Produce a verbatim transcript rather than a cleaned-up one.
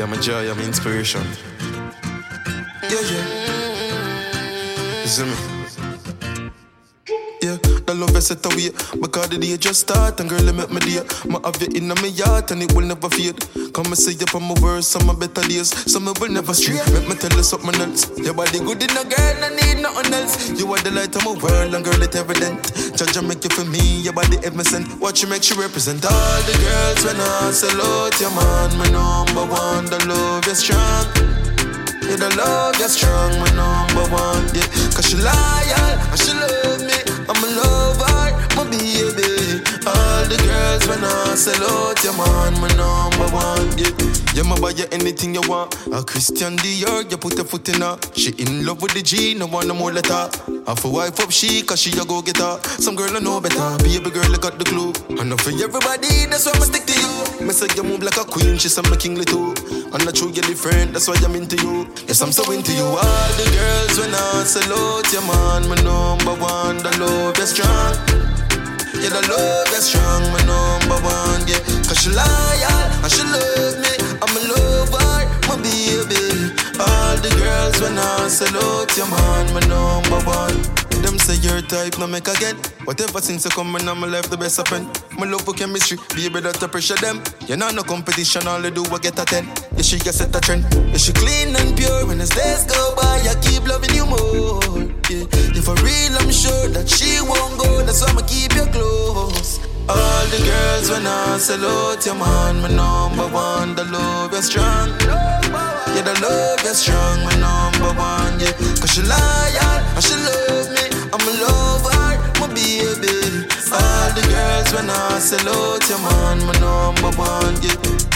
You're my joy, you're my inspiration. Yeah, yeah. You see me? Yeah, the love is set away. Because the day just start and girl, you make me day. Ma have you in my heart and it will never fade. Come and say up on my words, some of my better days. Some will never stray. Make me tell you something else. Your body good in a girl, I need nothing else. You are the light of my world and girl, it's evident. Judge and make you for me, your body ever sent. Watch you make you represent all the girls when I salute your man. My number one, the love is strong. Yeah, the love is strong, my number one. Yeah, cause she loyal and she love me. I'm a lover, my baby. All the girls when I salute your man, my number one. Yeah, you ma buy you anything you want. A Christian Dior, you put your foot in her. She in love with the G, no one no more let her. Half a wife up she, cause she a go get her. Some girl I know better, baby girl I got the glue. I know for everybody, that's why I stick to you. Me say you move like a queen, she say me kingly too. I'm not true, you're different, that's why I'm into you. Yes, I'm so into you. All the girls when I salute your man, my number one. The love is strong. Yeah, the love is strong, my number one. Yeah, cause she loyal and she love me. I'm a lover, my baby. All the girls when I salute your man, my number one. Them say your type, no make again. Whatever since you come in, I'm life the best of friend. My love for chemistry, baby, that to pressure them. You know no competition, all they do I get a ten. Yeah, she get set a trend. Yeah, she clean and pure. When the days go by, I keep loving you more. Yeah, if for real, I'm sure that she won't go. That's why I'ma keep you close. All the girls when I salute your man, my number one. The love is strong. Yeah, the love is strong, my number one. Yeah, cause she loyal and she love me. I'm a lover, my baby. All the girls when I salute your man, my number one. Yeah.